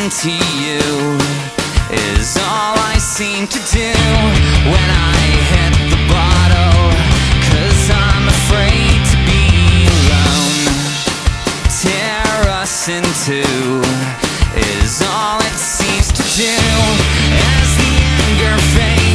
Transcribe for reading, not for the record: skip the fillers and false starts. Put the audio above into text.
to you is all I seem to do when I hit the bottle, 'cause I'm afraid to be alone. Tear us in two is all it seems to do as the anger fades.